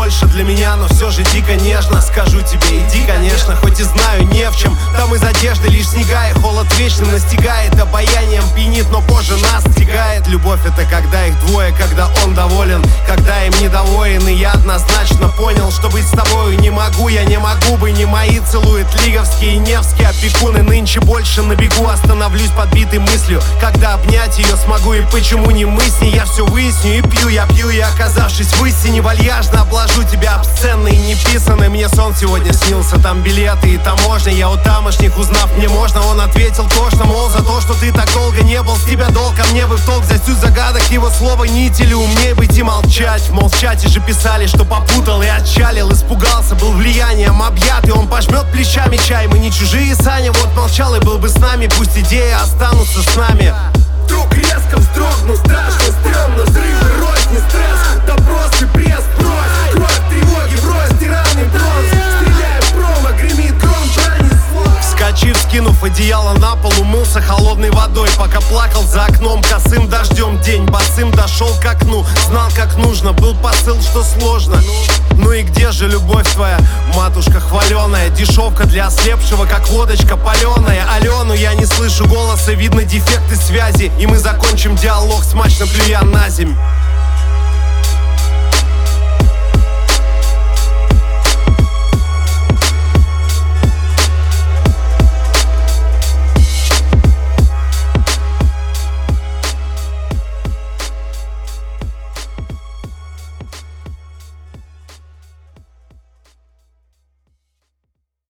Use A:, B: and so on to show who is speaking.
A: больше для меня, но все же дико нежно. Скажу тебе, иди, конечно, хоть и знаю не в чем. Там из одежды лишь снега, и холод вечно настигает. Обаянием пьянит, но позже нас стигает. Любовь — это когда их двое, когда он доволен, когда им недоволен. И я однозначно понял, что быть с тобою не могу. Я не могу бы, не мои целуют лиговские и невские опекуны. Нынче больше на бегу, остановлюсь подбитой мыслью, когда обнять ее смогу и почему не мы с ней. Я все выясню и пью, и оказавшись в истине, вальяжно обложу тебя обсценной и неписанной. Мне сон сегодня снился, там билеты и таможня. Я у тамошних, узнав, мне можно, он ответил тошно, мол, за то, что ты так долго не был, с тебя долг, а мне бы в толк взять суть загадок его слова нить. Или умнее быть и молчать. Мол, в чате же писали, что попутал и отчалил, испугался, был влиянием объят, и он пожмет плечами чай. Мы не чужие, Саня, вот молчал и был бы с нами, пусть идеи останутся с нами.
B: Вдруг резко вздрогнул, страшно, стрёмно, взрывы, розни, стресс, допрос и пресс, брось, кровь, тревоги, брось, тиранный бронз, стреляя в промо, гремит гром, пронесло.
A: Вскочив, скинув одеяло на пол, умылся холодной водой, пока плакал за окном косым дождем. День босым дошел к окну, знал, как нужно, был посыл, что сложно. Ну и где же любовь твоя, матушка хваленая? Дешевка для ослепшего, как водочка паленая. Алену я не слышу голоса, видно дефекты связи, и мы закончим диалог, смачно плюя на земь.